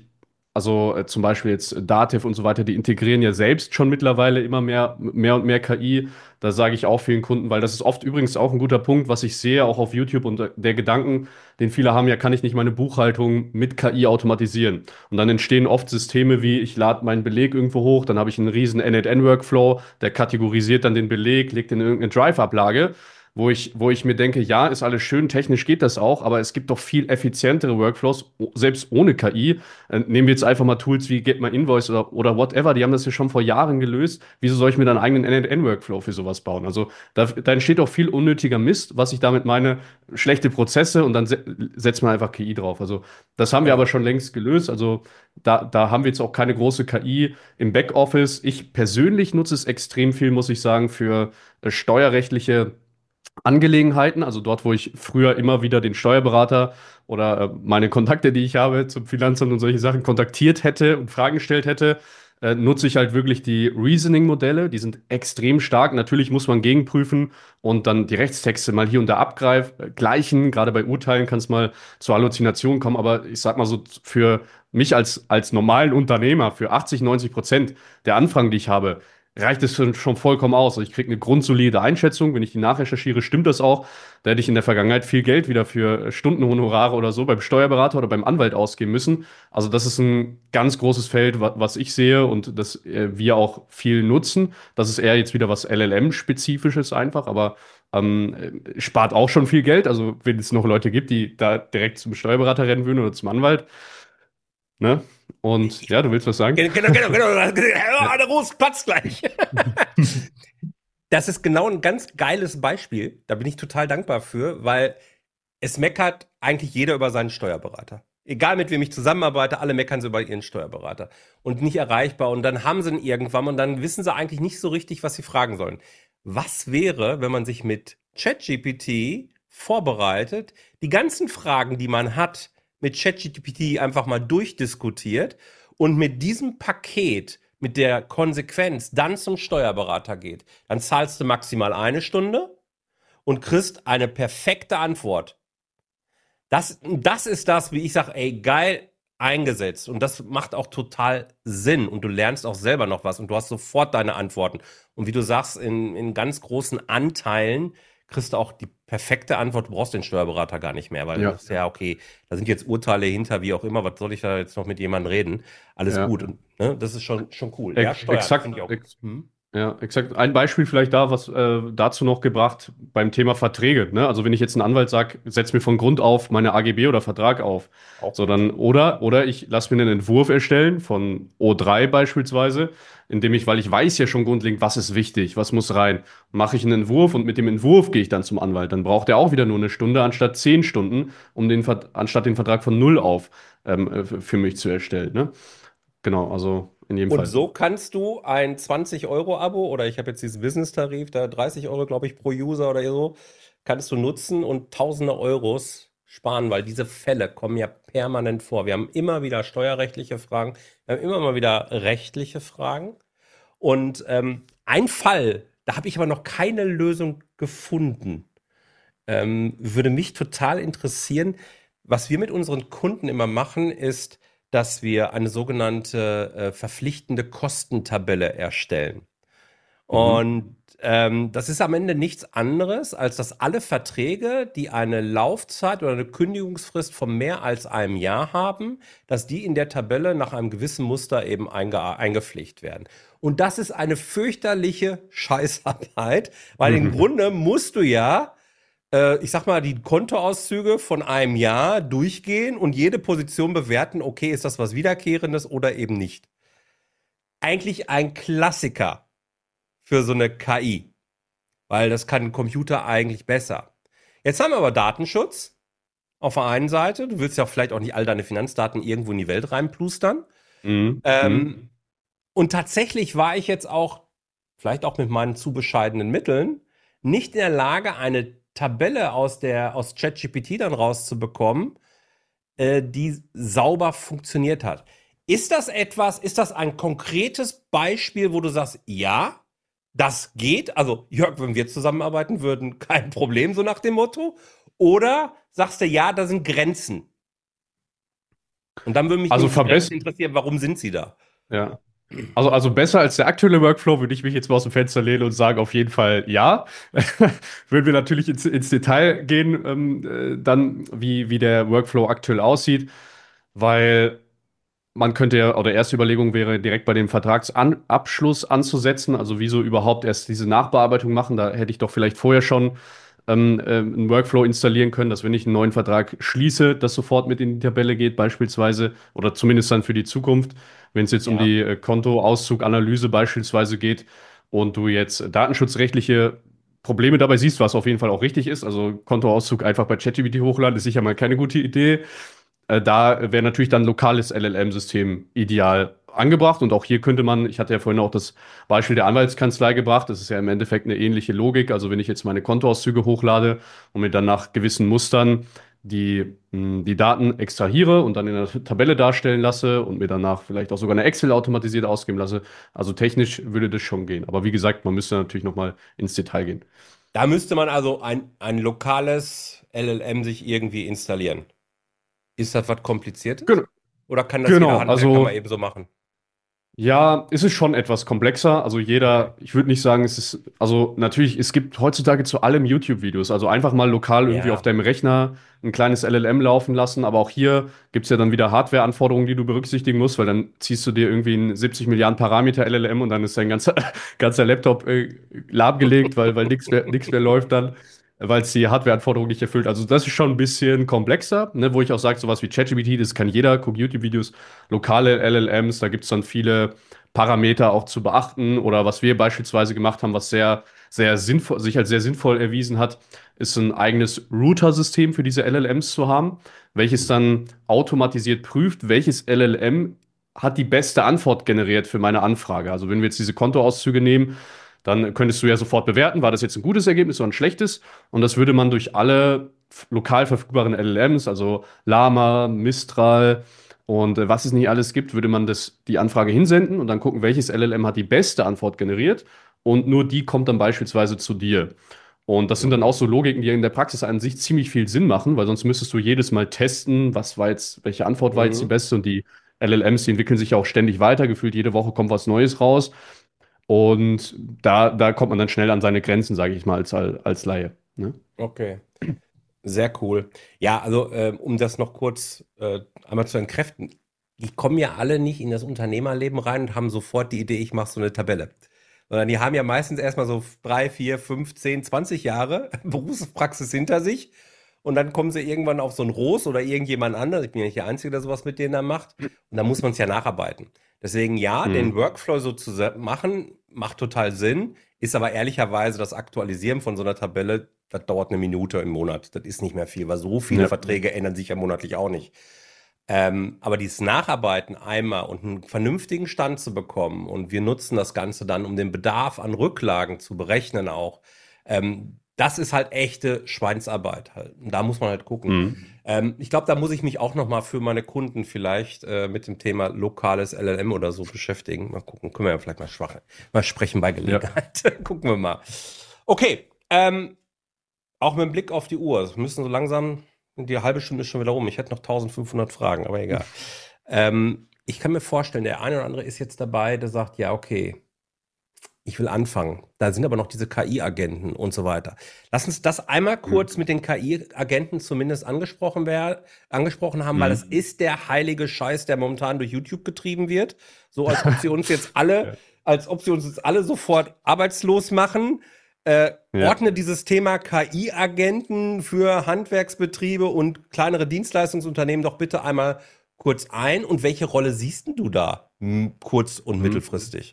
Also zum Beispiel jetzt Dativ und so weiter, die integrieren ja selbst schon mittlerweile immer mehr und mehr KI. Da sage ich auch vielen Kunden, weil das ist oft übrigens auch ein guter Punkt, was ich sehe, auch auf YouTube und der Gedanken, den viele haben, ja, kann ich nicht meine Buchhaltung mit KI automatisieren? Und dann entstehen oft Systeme wie, ich lade meinen Beleg irgendwo hoch, dann habe ich einen riesen N8N-Workflow, der kategorisiert dann den Beleg, legt in irgendeine Drive-Ablage. Wo ich mir denke, ja, ist alles schön, technisch geht das auch, aber es gibt doch viel effizientere Workflows, selbst ohne KI. Nehmen wir jetzt einfach mal Tools wie Get My Invoice oder whatever, die haben das ja schon vor Jahren gelöst. Wieso soll ich mir dann einen eigenen N&N-Workflow für sowas bauen? Also da entsteht auch viel unnötiger Mist, was ich damit meine, schlechte Prozesse und dann setzt man einfach KI drauf. Also das haben wir aber Genau. schon längst gelöst. Also da haben wir jetzt auch keine große KI im Backoffice. Ich persönlich nutze es extrem viel, muss ich sagen, für steuerrechtliche Angelegenheiten, also dort, wo ich früher immer wieder den Steuerberater oder meine Kontakte, die ich habe zum Finanzamt und solche Sachen kontaktiert hätte und Fragen gestellt hätte, nutze ich halt wirklich die Reasoning-Modelle. Die sind extrem stark. Natürlich muss man gegenprüfen und dann die Rechtstexte mal hier und da gleichen. Gerade bei Urteilen kann es mal zur Halluzination kommen, aber ich sag mal so, für mich als normalen Unternehmer, für 80-90% der Anfragen, die ich habe, reicht es schon vollkommen aus. Also ich kriege eine grundsolide Einschätzung. Wenn ich die nachrecherchiere, stimmt das auch. Da hätte ich in der Vergangenheit viel Geld wieder für Stundenhonorare oder so beim Steuerberater oder beim Anwalt ausgeben müssen. Also das ist ein ganz großes Feld, was ich sehe und das wir auch viel nutzen. Das ist eher jetzt wieder was LLM-spezifisches einfach, aber spart auch schon viel Geld. Also wenn es noch Leute gibt, die da direkt zum Steuerberater rennen würden oder zum Anwalt, ne? Und ja, du willst was sagen? Genau. Der Ruß platzt gleich. Das ist genau ein ganz geiles Beispiel. Da bin ich total dankbar für, weil es meckert eigentlich jeder über seinen Steuerberater. Egal mit wem ich zusammenarbeite, alle meckern sie über ihren Steuerberater und nicht erreichbar. Und dann haben sie ihn irgendwann und dann wissen sie eigentlich nicht so richtig, was sie fragen sollen. Was wäre, wenn man sich mit ChatGPT vorbereitet, die ganzen Fragen, die man hat, mit ChatGPT einfach mal durchdiskutiert und mit diesem Paket, mit der Konsequenz dann zum Steuerberater geht? Dann zahlst du maximal eine Stunde und kriegst eine perfekte Antwort. Das ist das, wie ich sage, ey, geil eingesetzt. Und das macht auch total Sinn. Und du lernst auch selber noch was und du hast sofort deine Antworten. Und wie du sagst, in ganz großen Anteilen kriegst du auch die perfekte Antwort. Du brauchst den Steuerberater gar nicht mehr, weil du Ja, sagst, ja, okay, da sind jetzt Urteile hinter, wie auch immer, was soll ich da jetzt noch mit jemandem reden? Alles ja. gut. Und, ne, das ist schon cool. Ja, Steuern, Exakt, finde ich auch. Hm? ja, exakt. Ein Beispiel vielleicht da, was dazu noch gebracht beim Thema Verträge. Ne? Also wenn ich jetzt einen Anwalt sage, setz mir von Grund auf meine AGB oder Vertrag auf, Auch so gut. dann oder ich lasse mir einen Entwurf erstellen von O3 beispielsweise, indem ich, weil ich weiß ja schon grundlegend, was ist wichtig, was muss rein, mache ich einen Entwurf und mit dem Entwurf gehe ich dann zum Anwalt. Dann braucht er auch wieder nur eine Stunde anstatt 10 Stunden, anstatt den Vertrag von null auf für mich zu erstellen. Ne? Genau, also in jedem Und Fall. so kannst du ein 20-Euro-Abo oder ich habe jetzt diesen Business-Tarif, da 30 Euro, glaube ich, pro User oder so, kannst du nutzen und tausende Euros sparen, weil diese Fälle kommen ja permanent vor. Wir haben immer wieder steuerrechtliche Fragen, wir haben immer mal wieder rechtliche Fragen. Und ein Fall, da habe ich aber noch keine Lösung gefunden, würde mich total interessieren. Was wir mit unseren Kunden immer machen, ist, dass wir eine sogenannte verpflichtende Kostentabelle erstellen. Mhm. Und das ist am Ende nichts anderes, als dass alle Verträge, die eine Laufzeit oder eine Kündigungsfrist von mehr als einem Jahr haben, dass die in der Tabelle nach einem gewissen Muster eben eingepflegt werden. Und das ist eine fürchterliche Scheißarbeit, weil im Grunde musst du ja ich sag mal, die Kontoauszüge von einem Jahr durchgehen und jede Position bewerten, okay, ist das was Wiederkehrendes oder eben nicht. Eigentlich ein Klassiker für so eine KI, weil das kann ein Computer eigentlich besser. Jetzt haben wir aber Datenschutz auf der einen Seite. Du willst ja vielleicht auch nicht all deine Finanzdaten irgendwo in die Welt reinplustern. Mhm. Mhm. Ähm, und tatsächlich war ich jetzt auch, vielleicht auch mit meinen zu bescheidenen Mitteln, nicht in der Lage, eine Tabelle aus ChatGPT dann rauszubekommen, die sauber funktioniert hat. Ist das ein konkretes Beispiel, wo du sagst, ja, das geht? Also, Jörg, wenn wir zusammenarbeiten würden, kein Problem, so nach dem Motto. Oder sagst du, ja, da sind Grenzen? Und dann würde mich Also nämlich brennend verbessert, interessieren, warum sind sie da? ja. Also besser als der aktuelle Workflow würde ich mich jetzt mal aus dem Fenster lehnen und sagen, auf jeden Fall ja. Würden wir natürlich ins Detail gehen, dann, wie der Workflow aktuell aussieht, weil man könnte ja, oder erste Überlegung wäre, direkt bei dem Vertragsabschluss anzusetzen. Also wieso überhaupt erst diese Nachbearbeitung machen? Da hätte ich doch vielleicht vorher schon einen Workflow installieren können, dass wenn ich einen neuen Vertrag schließe, das sofort mit in die Tabelle geht, beispielsweise, oder zumindest dann für die Zukunft, wenn es jetzt um Ja. die Kontoauszug-Analyse beispielsweise geht und du jetzt datenschutzrechtliche Probleme dabei siehst, was auf jeden Fall auch richtig ist. Also Kontoauszug einfach bei ChatGPT hochladen ist sicher mal keine gute Idee. Da wäre natürlich dann lokales LLM-System ideal angebracht. Und auch hier könnte man, ich hatte ja vorhin auch das Beispiel der Anwaltskanzlei gebracht, das ist ja im Endeffekt eine ähnliche Logik. Also wenn ich jetzt meine Kontoauszüge hochlade und mir dann nach gewissen Mustern die Daten extrahiere und dann in der Tabelle darstellen lasse und mir danach vielleicht auch sogar eine Excel automatisiert ausgeben lasse. Also technisch würde das schon gehen. Aber wie gesagt, man müsste natürlich nochmal ins Detail gehen. Da müsste man also ein lokales LLM sich irgendwie installieren. Ist das was Kompliziertes? Gen Oder kann das jeder genau, Handwerker mal also eben so machen? ja, ist es schon etwas komplexer. Also Okay. ich würde nicht sagen, also natürlich, es gibt heutzutage zu allem YouTube-Videos. Also einfach mal lokal irgendwie auf Ja. deinem Rechner ein kleines LLM laufen lassen. Aber auch hier gibt es ja dann wieder Hardware-Anforderungen, die du berücksichtigen musst, weil dann ziehst du dir irgendwie ein 70 Milliarden Parameter LLM und dann ist dein ganzer Laptop lahmgelegt, weil nix mehr läuft dann, weil es die Hardware-Anforderungen nicht erfüllt. Also das ist schon ein bisschen komplexer, ne, wo ich auch sage, sowas wie ChatGPT, das kann jeder, guck YouTube-Videos, lokale LLMs, da gibt es dann viele Parameter auch zu beachten. Oder was wir beispielsweise gemacht haben, was sehr sinnvoll, sich als sehr sinnvoll erwiesen hat, ist ein eigenes Router-System für diese LLMs zu haben, welches dann automatisiert prüft, welches LLM hat die beste Antwort generiert für meine Anfrage. Also wenn wir jetzt diese Kontoauszüge nehmen, dann könntest du ja sofort bewerten, war das jetzt ein gutes Ergebnis oder ein schlechtes? Und das würde man durch alle lokal verfügbaren LLMs, also Llama, Mistral und was es nicht alles gibt, würde man die Anfrage hinsenden und dann gucken, welches LLM hat die beste Antwort generiert und nur die kommt dann beispielsweise zu dir. Und das sind dann auch so Logiken, die in der Praxis an sich ziemlich viel Sinn machen, weil sonst müsstest du jedes Mal testen, welche Antwort war jetzt die Mhm. beste und die LLMs, die entwickeln sich ja auch ständig weiter, gefühlt jede Woche kommt was Neues raus. Und da kommt man dann schnell an seine Grenzen, sage ich mal, als Laie. Ne? Okay. Sehr cool. Ja, also um das noch kurz einmal zu entkräften. Die kommen ja alle nicht in das Unternehmerleben rein und haben sofort die Idee, ich mache so eine Tabelle. Sondern die haben ja meistens erstmal so 3, 4, 5, 10, 20 Jahre Berufspraxis hinter sich. Und dann kommen sie irgendwann auf so ein Ros oder irgendjemand anderes. Ich bin ja nicht der Einzige, der sowas mit denen da macht. Und dann muss man es ja nacharbeiten. Deswegen ja, den Mhm. Workflow so zu machen, macht total Sinn. Ist aber ehrlicherweise das Aktualisieren von so einer Tabelle, das dauert eine Minute im Monat. Das ist nicht mehr viel, weil so viele Ja. Verträge ändern sich ja monatlich auch nicht. Aber dieses Nacharbeiten einmal und einen vernünftigen Stand zu bekommen und wir nutzen das Ganze dann, um den Bedarf an Rücklagen zu berechnen auch. Das ist halt echte Schweinsarbeit halt. Und da muss man halt gucken. Mhm. Ich glaube, da muss ich mich auch noch mal für meine Kunden vielleicht mit dem Thema lokales LLM oder so beschäftigen. Mal gucken, können wir ja vielleicht mal sprechen bei Ja. Gelegenheit. Gucken wir mal. Okay, auch mit Blick auf die Uhr. Wir müssen so langsam, die halbe Stunde ist schon wieder rum. Ich hätte noch 1500 Fragen, aber egal. Ich kann mir vorstellen, der eine oder andere ist jetzt dabei, der sagt, ja, okay, ich will anfangen. Da sind aber noch diese KI-Agenten und so weiter. Lass uns das einmal Mhm. kurz mit den KI-Agenten zumindest angesprochen haben, weil es Mhm. ist der heilige Scheiß, der momentan durch YouTube getrieben wird. So Ja. als ob sie uns jetzt alle sofort arbeitslos machen. Ja. Ordne dieses Thema KI-Agenten für Handwerksbetriebe und kleinere Dienstleistungsunternehmen doch bitte einmal kurz ein. Und welche Rolle siehst denn du da, kurz- und Mhm. mittelfristig?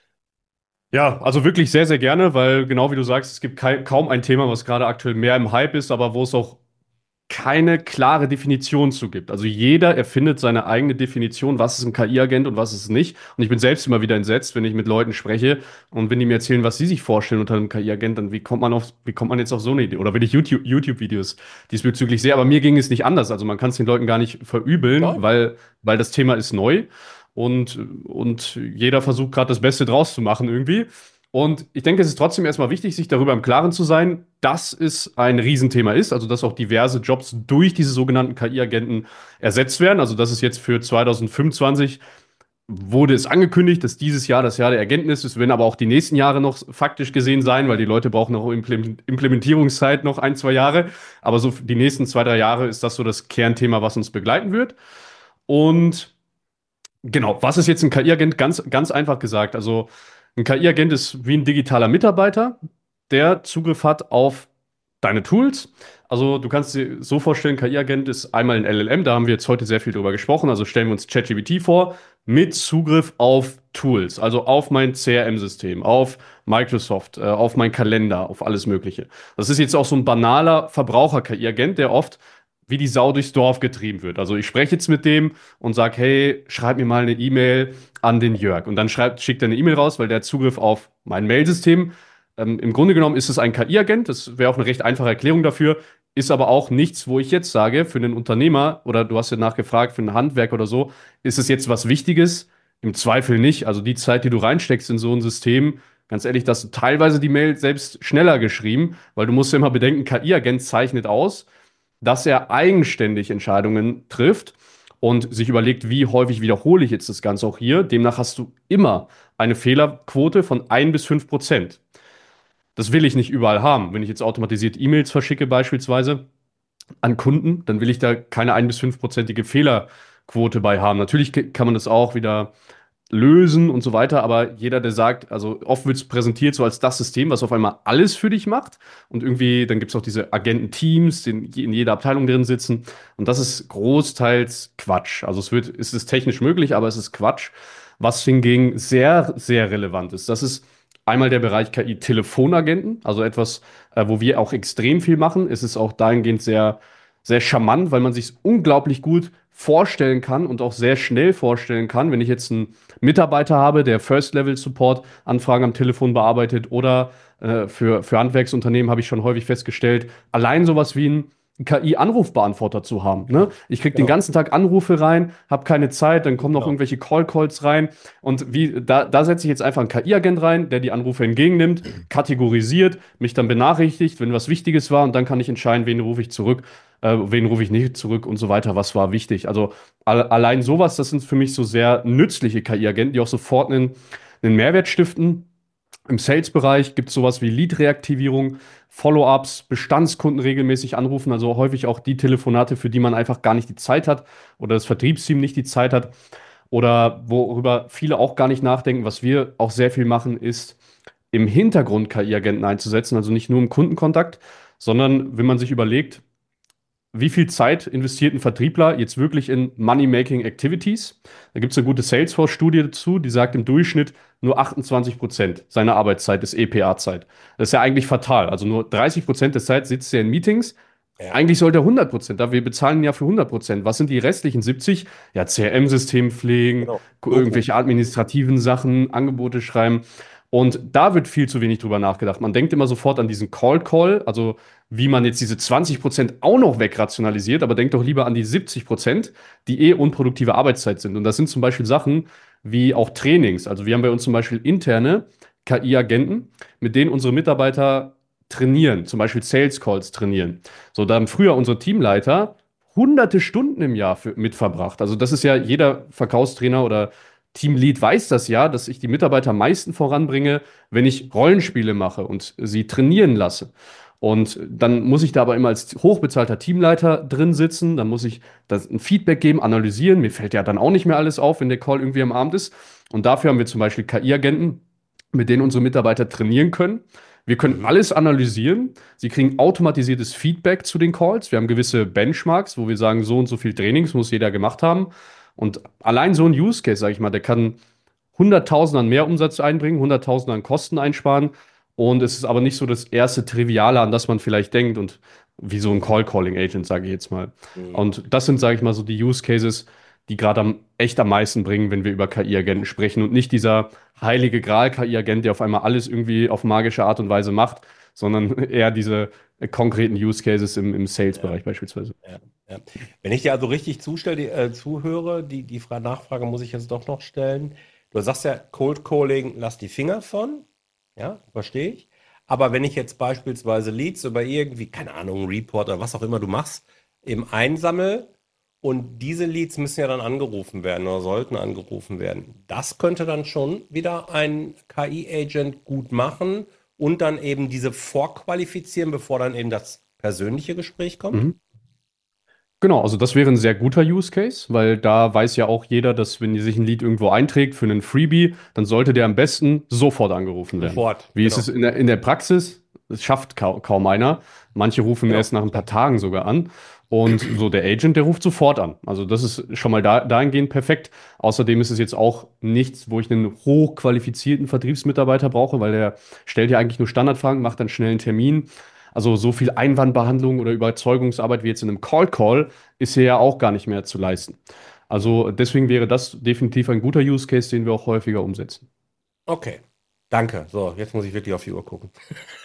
Ja, also wirklich sehr, sehr gerne, weil genau wie du sagst, es gibt kaum ein Thema, was gerade aktuell mehr im Hype ist, aber wo es auch keine klare Definition zu gibt. Also jeder erfindet seine eigene Definition, was ist ein KI-Agent und was ist es nicht. Und ich bin selbst immer wieder entsetzt, wenn ich mit Leuten spreche und wenn die mir erzählen, was sie sich vorstellen unter einem KI-Agent, dann wie kommt man jetzt auf so eine Idee? Oder wenn ich YouTube-Videos diesbezüglich sehe, aber mir ging es nicht anders. Also man kann es den Leuten gar nicht verübeln, Nein? weil das Thema ist neu und jeder versucht gerade das Beste draus zu machen irgendwie. Und ich denke, es ist trotzdem erstmal wichtig, sich darüber im Klaren zu sein, dass es ein Riesenthema ist, also dass auch diverse Jobs durch diese sogenannten KI-Agenten ersetzt werden. Also das ist jetzt für 2025 wurde es angekündigt, dass dieses Jahr das Jahr der Agenten ist. Es werden aber auch die nächsten Jahre noch faktisch gesehen sein, weil die Leute brauchen noch Implementierungszeit, noch ein, zwei Jahre. Aber so die nächsten zwei, drei Jahre ist das so das Kernthema, was uns begleiten wird. Und genau, was ist jetzt ein KI-Agent? Ganz einfach gesagt. Also ein KI-Agent ist wie ein digitaler Mitarbeiter, der Zugriff hat auf deine Tools. Also du kannst dir so vorstellen, KI-Agent ist einmal ein LLM, da haben wir jetzt heute sehr viel drüber gesprochen. Also stellen wir uns ChatGPT vor, mit Zugriff auf Tools, also auf mein CRM-System, auf Microsoft, auf meinen Kalender, auf alles Mögliche. Das ist jetzt auch so ein banaler Verbraucher-KI-Agent, der oft wie die Sau durchs Dorf getrieben wird. Also ich spreche jetzt mit dem und sage, hey, schreib mir mal eine E-Mail an den Jörg. Und dann schickt er eine E-Mail raus, weil der hat Zugriff auf mein Mailsystem. Im Grunde genommen ist es ein KI-Agent. Das wäre auch eine recht einfache Erklärung dafür. Ist aber auch nichts, wo ich jetzt sage, für einen Unternehmer oder du hast ja nachgefragt, für einen Handwerker oder so, ist es jetzt was Wichtiges? Im Zweifel nicht. Also die Zeit, die du reinsteckst in so ein System, ganz ehrlich, dass du teilweise die Mail selbst schneller geschrieben, weil du musst ja immer bedenken, KI-Agent zeichnet aus, dass er eigenständig Entscheidungen trifft und sich überlegt, wie häufig wiederhole ich jetzt das Ganze auch hier. Demnach hast du immer eine Fehlerquote von 1 bis 5%. Das will ich nicht überall haben. Wenn ich jetzt automatisiert E-Mails verschicke beispielsweise an Kunden, dann will ich da keine 1 bis 5%ige Fehlerquote bei haben. Natürlich kann man das auch wieder lösen und so weiter. Aber jeder, der sagt, also oft wird es präsentiert so als das System, was auf einmal alles für dich macht. Und irgendwie, dann gibt es auch diese Agententeams, die in jeder Abteilung drin sitzen. Und das ist großteils Quatsch. Also es ist technisch möglich, aber es ist Quatsch. Was hingegen sehr, sehr relevant ist, das ist einmal der Bereich KI-Telefonagenten, also etwas, wo wir auch extrem viel machen. Es ist auch dahingehend sehr, sehr charmant, weil man sich unglaublich gut vorstellen kann und auch sehr schnell vorstellen kann, wenn ich jetzt einen Mitarbeiter habe, der First-Level-Support-Anfragen am Telefon bearbeitet oder für Handwerksunternehmen habe ich schon häufig festgestellt, allein sowas wie ein KI-Anrufbeantworter zu haben. Ne? Ich kriege den Genau. ganzen Tag Anrufe rein, habe keine Zeit, dann kommen noch Genau. irgendwelche Call-Calls rein und da setze ich jetzt einfach einen KI-Agent rein, der die Anrufe entgegennimmt, kategorisiert, mich dann benachrichtigt, wenn was Wichtiges war und dann kann ich entscheiden, wen rufe ich zurück, wen rufe ich nicht zurück und so weiter, was war wichtig. Also allein sowas, das sind für mich so sehr nützliche KI-Agenten, die auch sofort einen Mehrwert stiften. Im Sales-Bereich gibt es sowas wie Lead-Reaktivierung, Follow-ups, Bestandskunden regelmäßig anrufen, also häufig auch die Telefonate, für die man einfach gar nicht die Zeit hat oder das Vertriebsteam nicht die Zeit hat oder worüber viele auch gar nicht nachdenken. Was wir auch sehr viel machen, ist im Hintergrund KI-Agenten einzusetzen, also nicht nur im Kundenkontakt, sondern wenn man sich überlegt, wie viel Zeit investiert ein Vertriebler jetzt wirklich in Money-Making Activities? Da gibt es eine gute Salesforce-Studie dazu, die sagt im Durchschnitt nur 28% seiner Arbeitszeit ist EPA-Zeit. Das ist ja eigentlich fatal. Also nur 30% der Zeit sitzt er in Meetings. Ja, Eigentlich sollte er 100%, da wir bezahlen ihn ja für 100%. Was sind die restlichen 70? Ja, CRM-System pflegen, genau. Doku. irgendwelche administrativen Sachen, Angebote schreiben. Und da wird viel zu wenig drüber nachgedacht. Man denkt immer sofort an diesen Call, also wie man jetzt diese 20% auch noch wegrationalisiert, aber denkt doch lieber an die 70%, die unproduktive Arbeitszeit sind. Und das sind zum Beispiel Sachen wie auch Trainings. Also wir haben bei uns zum Beispiel interne KI-Agenten, mit denen unsere Mitarbeiter trainieren, zum Beispiel Sales Calls trainieren. So, da haben früher unsere Teamleiter hunderte Stunden im Jahr mit verbracht. Also das ist ja jeder Verkaufstrainer oder Teamlead weiß das ja, dass ich die Mitarbeiter am meisten voranbringe, wenn ich Rollenspiele mache und sie trainieren lasse. Und dann muss ich da aber immer als hochbezahlter Teamleiter drin sitzen, dann muss ich das ein Feedback geben, analysieren. Mir fällt ja dann auch nicht mehr alles auf, wenn der Call irgendwie am Abend ist. Und dafür haben wir zum Beispiel KI-Agenten, mit denen unsere Mitarbeiter trainieren können. Wir können Mhm. alles analysieren. Sie kriegen automatisiertes Feedback zu den Calls. Wir haben gewisse Benchmarks, wo wir sagen, so und so viel Trainings muss jeder gemacht haben. Und allein so ein Use Case, sage ich mal, der kann Hunderttausende an Mehrumsatz einbringen, Hunderttausende an Kosten einsparen. Und es ist aber nicht so das erste Triviale, an das man vielleicht denkt und wie so ein Mhm. Call-Calling-Agent, sage ich jetzt mal. Mhm. Und das sind, sage ich mal, so die Use Cases, die gerade echt am meisten bringen, wenn wir über KI-Agenten sprechen und nicht dieser heilige Gral-KI-Agent, der auf einmal alles irgendwie auf magische Art und Weise macht, sondern eher diese konkreten Use Cases im Ja, Sales-Bereich beispielsweise. ja, ja. Wenn ich dir also richtig zuhöre, Nachfrage muss ich jetzt doch noch stellen. Du sagst ja, Cold Calling, lass die Finger von. Ja, verstehe ich. Aber wenn ich jetzt beispielsweise Leads über irgendwie, keine Ahnung, Report oder was auch immer du machst, eben einsammle und diese Leads müssen ja dann angerufen werden oder sollten angerufen werden. Das könnte dann schon wieder ein KI-Agent gut machen und dann eben diese vorqualifizieren, bevor dann eben das persönliche Gespräch kommt. Mhm. Genau, also das wäre ein sehr guter Use Case, weil da weiß ja auch jeder, dass wenn sich ein Lied irgendwo einträgt für einen Freebie, dann sollte der am besten sofort angerufen werden. Sofort, Wie ist genau. es in der Praxis? Das schafft kaum einer. Manche rufen Genau. erst nach ein paar Tagen sogar an. Und so der Agent, der ruft sofort an. Also das ist schon mal dahingehend perfekt. Außerdem ist es jetzt auch nichts, wo ich einen hochqualifizierten Vertriebsmitarbeiter brauche, weil der stellt ja eigentlich nur Standardfragen, macht dann schnell einen Termin. Also so viel Einwandbehandlung oder Überzeugungsarbeit wie jetzt in einem Call ist hier ja auch gar nicht mehr zu leisten. Also deswegen wäre das definitiv ein guter Use Case, den wir auch häufiger umsetzen. Okay. Danke. So, jetzt muss ich wirklich auf die Uhr gucken.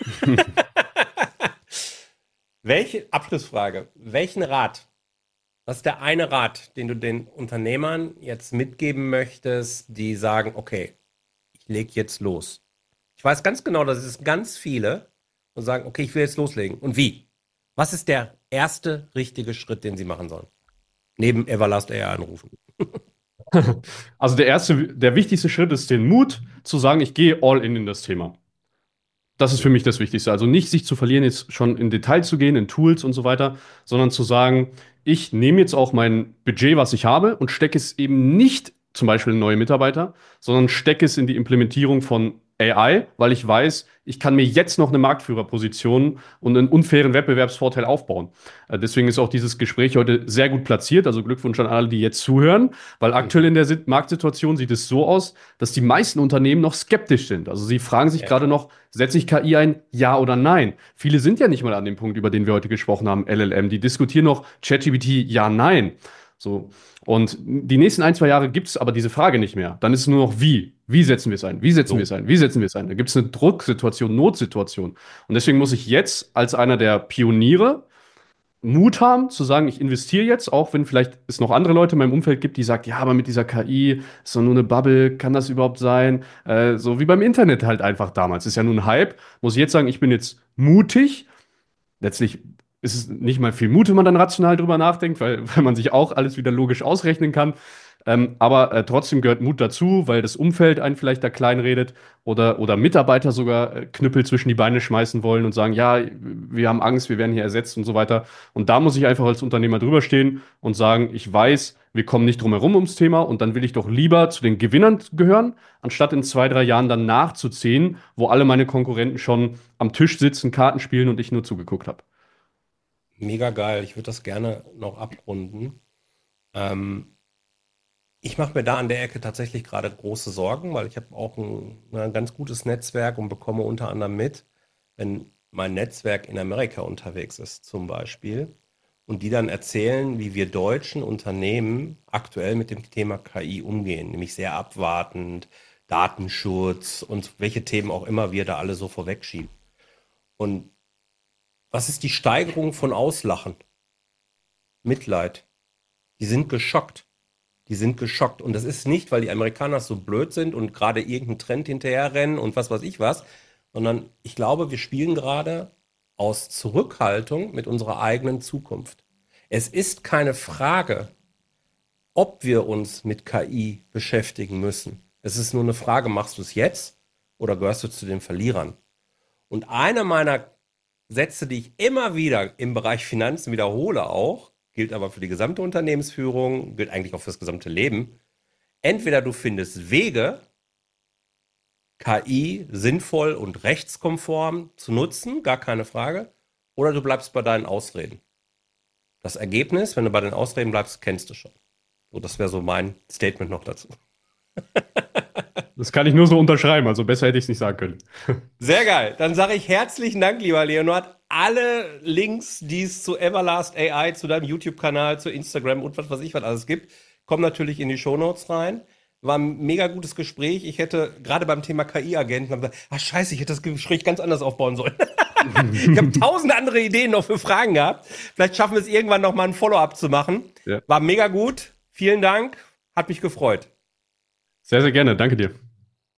Welche Abschlussfrage? Welchen Rat, was ist der eine Rat, den du den Unternehmern jetzt mitgeben möchtest, die sagen, okay, ich lege jetzt los? Ich weiß ganz genau, dass es ganz viele und sagen, okay, ich will jetzt loslegen. Und wie? Was ist der erste richtige Schritt, den sie machen sollen? Neben Everlast AI anrufen. Also der wichtigste Schritt ist den Mut zu sagen, ich gehe all in das Thema. Das ist für mich das Wichtigste. Also nicht sich zu verlieren, jetzt schon in Detail zu gehen, in Tools und so weiter, sondern zu sagen, ich nehme jetzt auch mein Budget, was ich habe, und stecke es eben nicht zum Beispiel in neue Mitarbeiter, sondern stecke es in die Implementierung von AI, weil ich weiß, ich kann mir jetzt noch eine Marktführerposition und einen unfairen Wettbewerbsvorteil aufbauen. Deswegen ist auch dieses Gespräch heute sehr gut platziert. Also Glückwunsch an alle, die jetzt zuhören, weil aktuell in der Marktsituation sieht es so aus, dass die meisten Unternehmen noch skeptisch sind. Also sie fragen sich Ja. gerade noch, setze ich KI ein, ja oder nein? Viele sind ja nicht mal an dem Punkt, über den wir heute gesprochen haben, LLM. Die diskutieren noch ChatGPT, ja, nein. So. Und die nächsten ein, zwei Jahre gibt es aber diese Frage nicht mehr. Dann ist es nur noch wie. Wie setzen wir es ein? Wie setzen wir So. es ein? Wie setzen wir es ein? Da gibt es eine Drucksituation, Notsituation. Und deswegen muss ich jetzt als einer der Pioniere Mut haben, zu sagen, ich investiere jetzt, auch wenn vielleicht es noch andere Leute in meinem Umfeld gibt, die sagen, ja, aber mit dieser KI ist doch nur eine Bubble, kann das überhaupt sein? So wie beim Internet halt einfach damals. Ist ja nur ein Hype. Muss ich jetzt sagen, ich bin jetzt mutig. Letztlich ist es nicht mal viel Mut, wenn man dann rational drüber nachdenkt, weil man sich auch alles wieder logisch ausrechnen kann. Aber trotzdem gehört Mut dazu, weil das Umfeld einen vielleicht da kleinredet oder Mitarbeiter sogar Knüppel zwischen die Beine schmeißen wollen und sagen, ja, wir haben Angst, wir werden hier ersetzt und so weiter. Und da muss ich einfach als Unternehmer drüber stehen und sagen, ich weiß, wir kommen nicht drum herum ums Thema und dann will ich doch lieber zu den Gewinnern gehören, anstatt in 2, 3 Jahren dann nachzuziehen, wo alle meine Konkurrenten schon am Tisch sitzen, Karten spielen und ich nur zugeguckt habe. Mega geil. Ich würde das gerne noch abrunden. Ähm, Ich mache mir da an der Ecke tatsächlich gerade große Sorgen, weil ich habe auch ein ganz gutes Netzwerk und bekomme unter anderem mit, wenn mein Netzwerk in Amerika unterwegs ist, zum Beispiel, und die dann erzählen, wie wir deutschen Unternehmen aktuell mit dem Thema KI umgehen, nämlich sehr abwartend, Datenschutz und welche Themen auch immer wir da alle so vorwegschieben. Und was ist die Steigerung von Auslachen? Mitleid. Die sind geschockt. Die sind geschockt. Und das ist nicht, weil die Amerikaner so blöd sind und gerade irgendeinen Trend hinterherrennen und was weiß ich was, sondern ich glaube, wir spielen gerade aus Zurückhaltung mit unserer eigenen Zukunft. Es ist keine Frage, ob wir uns mit KI beschäftigen müssen. Es ist nur eine Frage, machst du es jetzt oder gehörst du zu den Verlierern? Und einer meiner Sätze, die ich immer wieder im Bereich Finanzen wiederhole auch, gilt aber für die gesamte Unternehmensführung, gilt eigentlich auch für das gesamte Leben. Entweder du findest Wege, KI sinnvoll und rechtskonform zu nutzen, gar keine Frage, oder du bleibst bei deinen Ausreden. Das Ergebnis, wenn du bei den Ausreden bleibst, kennst du schon. So, das wäre so mein Statement noch dazu. Das kann ich nur so unterschreiben, also besser hätte ich es nicht sagen können. Sehr geil. Dann sage ich herzlichen Dank, lieber Leonard. Alle Links, die es zu Everlast AI, zu deinem YouTube-Kanal, zu Instagram und was weiß ich, was alles gibt, kommen natürlich in die Shownotes rein. War ein mega gutes Gespräch. Ich hätte gerade beim Thema KI-Agenten gesagt, ah scheiße, ich hätte das Gespräch ganz anders aufbauen sollen. Ich habe tausend andere Ideen noch für Fragen gehabt. Vielleicht schaffen wir es irgendwann noch mal ein Follow-up zu machen. Ja. War mega gut. Vielen Dank. Hat mich gefreut. Sehr, sehr gerne. Danke dir.